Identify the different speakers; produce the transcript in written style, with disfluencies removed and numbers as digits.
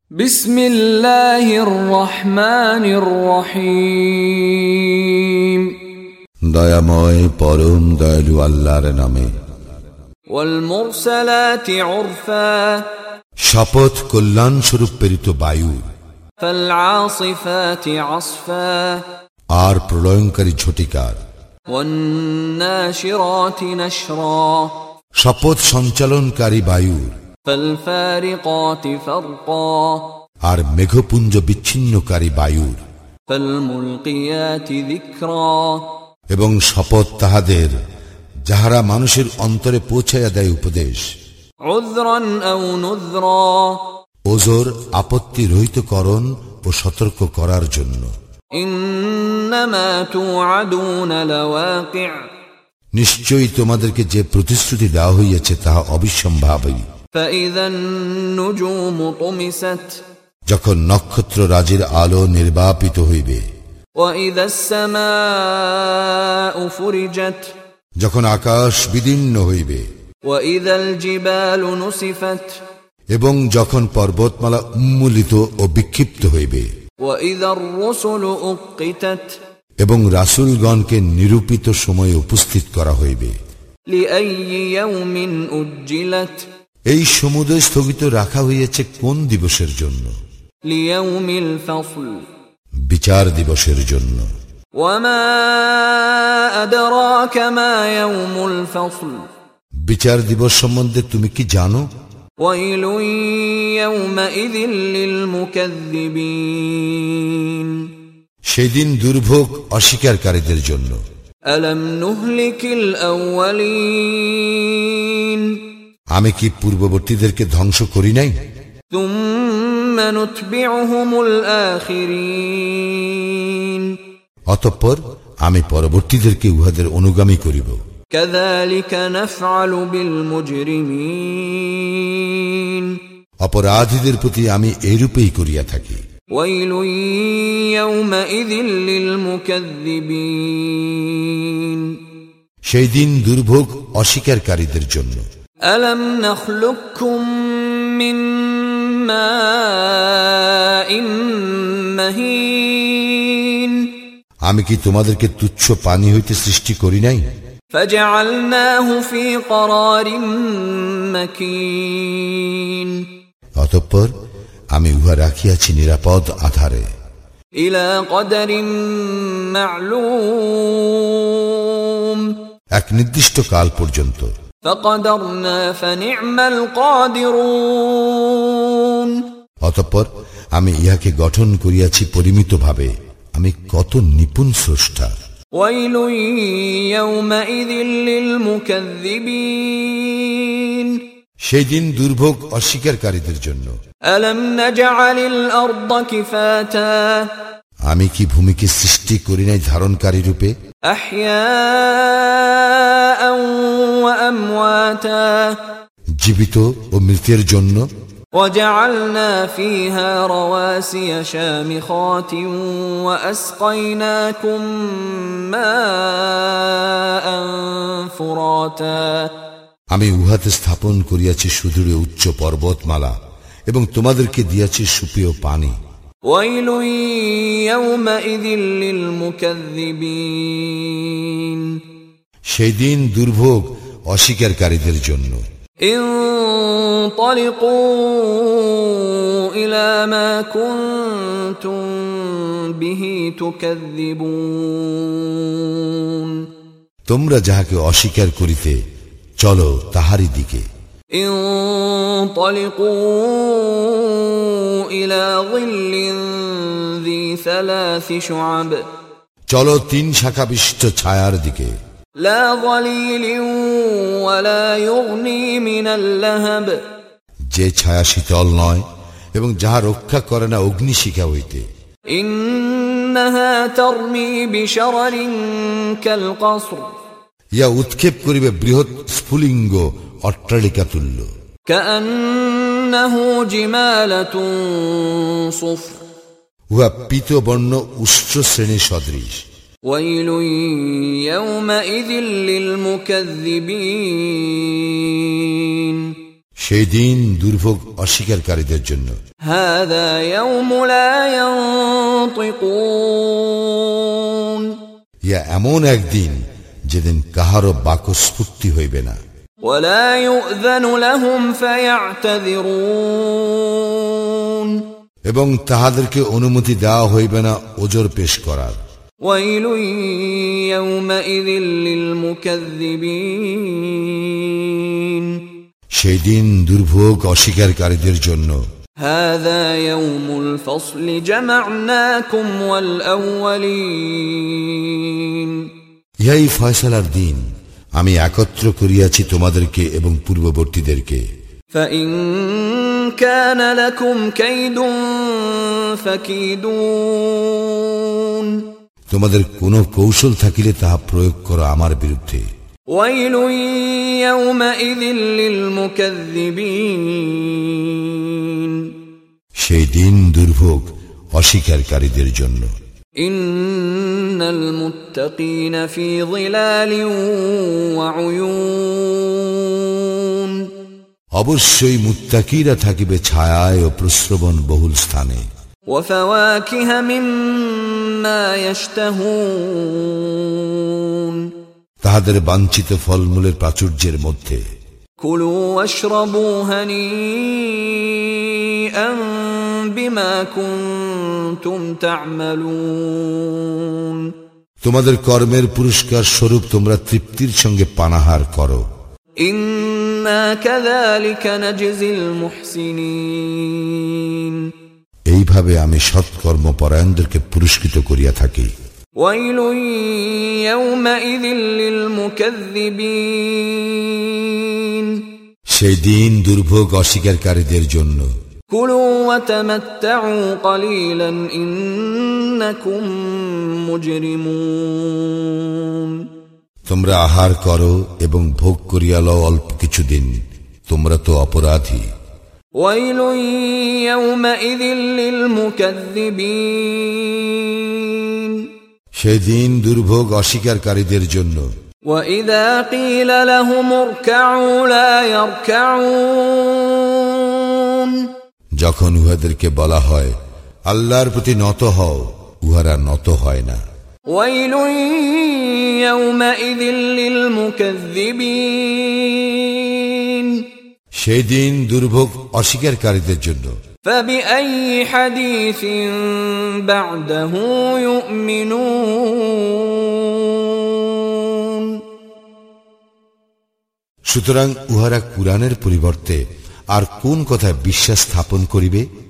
Speaker 1: বিসমিল্লাহির রহমানির রহিম।
Speaker 2: দয়াময় পরম দয়ালু আল্লাহর নামে।
Speaker 1: ওয়াল মুরসালাতি উরফা,
Speaker 2: শপথ কল্যাণ স্বরূপ প্রেরিত বায়ু।
Speaker 1: ফাল আসিফাতি আসফা,
Speaker 2: আর প্রলয়ঙ্কারী ঝটিকার।
Speaker 1: ওয়ান নাশিরাতি নাশরা,
Speaker 2: শপথ সঞ্চালনকারী বায়ুর।
Speaker 1: ফাল ফারিকাতি ফারকা,
Speaker 2: আর মেঘপুঞ্জ বিচ্ছিন্নকারী বায়ুর।
Speaker 1: ফাল মুলকিয়াতি যিকরা,
Speaker 2: এবং শপথ তাহাদের যাহারা মানুষের অন্তরে পৌঁছাইয়া দেয় উপদেশ।
Speaker 1: উযরান আও নুযরা,
Speaker 2: ওজর আপত্তি রহিতকরণ ও সতর্ক করার জন্য।
Speaker 1: ইন্নামা তুআদুনা লাওয়াকি',
Speaker 2: নিশ্চয়ই তোমাদেরকে যে প্রতিশ্রুতি দেওয়া হইয়াছে তাহা অবিসম্ভাবী।
Speaker 1: ফাইযান নুজুমু তুমিসাত,
Speaker 2: যখন নক্ষত্র রাজির আলো নির্বাপিত হইবে।
Speaker 1: ওয়াইযাস সামাউ ফুরিজাত,
Speaker 2: যখন আকাশ বিদীর্ণ হইবে।
Speaker 1: ওয়াইযাল জিবালু নুসিফাত,
Speaker 2: এবং যখন পর্বতমালা উন্মূলিত ও বিক্ষিপ্ত হইবে।
Speaker 1: ওয়াইযার রুসুলু উক্কিতাত,
Speaker 2: এবং রাসূলগণকে নিরূপিত সময়ে উপস্থিত করা হইবে।
Speaker 1: লিআইয়ি ইয়াউমিন উজ্জিলাত,
Speaker 2: এই সমুদয় স্থগিত রাখা হইয়াছে কোন দিবসের জন্য?
Speaker 1: লিয়াউমিল ফাসল,
Speaker 2: বিচার দিবসের জন্য।
Speaker 1: ওয়ামা আদরাকা মা ইয়াউমুল ফাসল,
Speaker 2: বিচার দিবস সম্বন্ধে তুমি কি জানো?
Speaker 1: ওয়াইলুন ইয়াউমাইযিল লিল মুকাযযিবিন,
Speaker 2: সেদিন দুর্ভোগ অস্বীকারীদের জন্য।
Speaker 1: আলাম নুহলিকিল আউয়ালিন,
Speaker 2: আমি কি পূর্ববর্তীদেরকে ধ্বংস করি নাই?
Speaker 1: তুম্মা নুতবিউহুমুল আখিরিন,
Speaker 2: অতঃপর আমি পরবর্তীদেরকে উহাদের অনুগামী করিব।
Speaker 1: কাযালিকা নাফআলু বিল মুজরিমিন,
Speaker 2: অপরাধীদের প্রতি আমি এইরূপেই করিয়া থাকি।
Speaker 1: ওয়াইলুন ইয়াউমাইযিল লিল মুকাযযিবিন,
Speaker 2: সেই দিন দুর্ভোগ অস্বীকারীদের জন্য।
Speaker 1: আলাম নাখলুকুম মিন মাইন মাহিন,
Speaker 2: আমি কি তোমাদেরকে তুচ্ছ পানি হইতে সৃষ্টি করি নাই?
Speaker 1: ফাজআলনাহু ফি ক্বরারিম মাকিন,
Speaker 2: অতঃপর আমি উহা রাখিয়াছি নিরাপদ আধারে।
Speaker 1: ইলা কদরিম মা'লুম,
Speaker 2: এক নির্দিষ্ট কাল পর্যন্ত।
Speaker 1: ফাকদারনা ফানি'মাল কাদিরুন,
Speaker 2: অতঃপর আমি ইহাকে গঠন করিয়াছি পরিমিতভাবে। আমি কত নিপুণ স্রষ্টা।
Speaker 1: ওয়াইলুন ইয়াউমাইযিল লিল মুকাযযিবিন,
Speaker 2: সেই দিন দুর্ভোগ অস্বীকারীদের জন্য।
Speaker 1: আলাম নাজআলিল আরদা কিফাতা,
Speaker 2: আমি কি ভূমিকে সৃষ্টি করি নাই ধারণকারী রূপে?
Speaker 1: আহইয়াআন ওয়া আমওয়াতা,
Speaker 2: জীবিত ও মৃতের জন্য।
Speaker 1: وجعلنا فيها رواسي شامخات وأسقيناكم ماء فراتا,
Speaker 2: আমি উহাতে স্থাপন করিয়াছি সুদূরে উচ্চ পর্বতমালা এবং তোমাদেরকে দিয়াছি সুপেয় পানি।
Speaker 1: ويل يومئذ للمكذبين,
Speaker 2: সেই দিন দুর্ভোগ অস্বীকারীদের জন্য।
Speaker 1: انطلقوا إلى ما كنتم به تكذبون,
Speaker 2: তোমরা যাহাকে অস্বীকার করিতে চলো তাহারই দিকে।
Speaker 1: انطلقوا إلى ظل ذي ثلاث شعب,
Speaker 2: চলো তিন শাখা বিশিষ্ট ছায়ার দিকে।
Speaker 1: لا ظليل ولا يغني من اللهب,
Speaker 2: যে ছায়া শীতল নয় এবং যাহা রক্ষা করে না অগ্নিশিখা হইতে।
Speaker 1: إنها ترمي بشرر كالقصر,
Speaker 2: ইয়া উৎক্ষেপ করিবে বৃহৎ স্ফুলিঙ্গ অট্টালিকা তুল্য।
Speaker 1: كأنه جمالة صفر,
Speaker 2: উহা পীতবর্ণ উষ্ট্র শ্রেণী সদৃশ।
Speaker 1: ويل يومئذ للمكذبين,
Speaker 2: সেই দিন দুর্ভোগ অস্বীকারীদের জন্য।
Speaker 1: هذا يوم لا ينطقون
Speaker 2: ইয়া এমন একদিন যেদিন কাহারও বাকস্ফূর্তি হইবে না।
Speaker 1: ولا يؤذن لهم فيعتذرون
Speaker 2: এবং তাহাদেরকে অনুমতি দেওয়া হইবে না ওজর পেশ করার।
Speaker 1: ويل يومئذ للمكذبين
Speaker 2: সেই দিন দুর্ভোগ অস্বীকারীদের জন্য।
Speaker 1: هذا يوم الفصل جمعناكم والأولين
Speaker 2: ইহাই ফয়সালার দিন, আমি একত্র করিয়াছি তোমাদেরকে এবং পূর্ববর্তীদেরকে।
Speaker 1: فإن كان لكم كيد فكيدون
Speaker 2: তোমাদের কোন কৌশল থাকিলে তাহা প্রয়োগ করো আমার বিরুদ্ধে।
Speaker 1: ويل يومئذ للمكذبين
Speaker 2: সেই দিন দুর্ভোগ অস্বীকারীদের জন্য।
Speaker 1: إن المتقين في ظلال وعيون
Speaker 2: অবশ্যই মুত্তাকিরা থাকিবে ছায়ায় ও প্রস্রবণ বহুল স্থানে।
Speaker 1: وفواكه مما يشتهون
Speaker 2: তাহাদের বাঞ্ছিত ফলমূলের প্রাচুর্যের মধ্যে।
Speaker 1: كلوا واشربوا هنيئا بما كنتم تعملون
Speaker 2: তোমাদের কর্মের পুরস্কার স্বরূপ তোমরা তৃপ্তির সঙ্গে পানাহার করো।
Speaker 1: إنا كذلك نجزي المحسنين
Speaker 2: এইভাবে আমি সৎকর্মপরায়ণদেরকে পুরস্কৃত করিয়া থাকি।
Speaker 1: ويل يومئذ للمكذبين
Speaker 2: সেই দিন দুর্ভোগ অস্বীকারীদের জন্য।
Speaker 1: كلوا وتمتعوا قليلا إنكم مجرمون
Speaker 2: তোমরা আহার করো এবং ভোগ করিয়া লও অল্প কিছুদিন, তোমরা তো অপরাধী।
Speaker 1: ويل يومئذ للمكذبين
Speaker 2: সেই দিন দুর্ভোগ অস্বীকারীদের জন্য।
Speaker 1: وإذا قيل لهم اركعوا لا يركعون
Speaker 2: যখন উহাদেরকে বলা হয় আল্লাহর প্রতি নত হও, উহারা নত হয় না।
Speaker 1: ويل يومئذ للمكذبين
Speaker 2: সেই দিন দুর্ভোগ অস্বীকারীদের জন্য।
Speaker 1: فبأي حديث بعده يؤمنون
Speaker 2: সুতরাং উহারা কুরআনের পরিবর্তে আর কোন কথায় বিশ্বাস স্থাপন করিবে?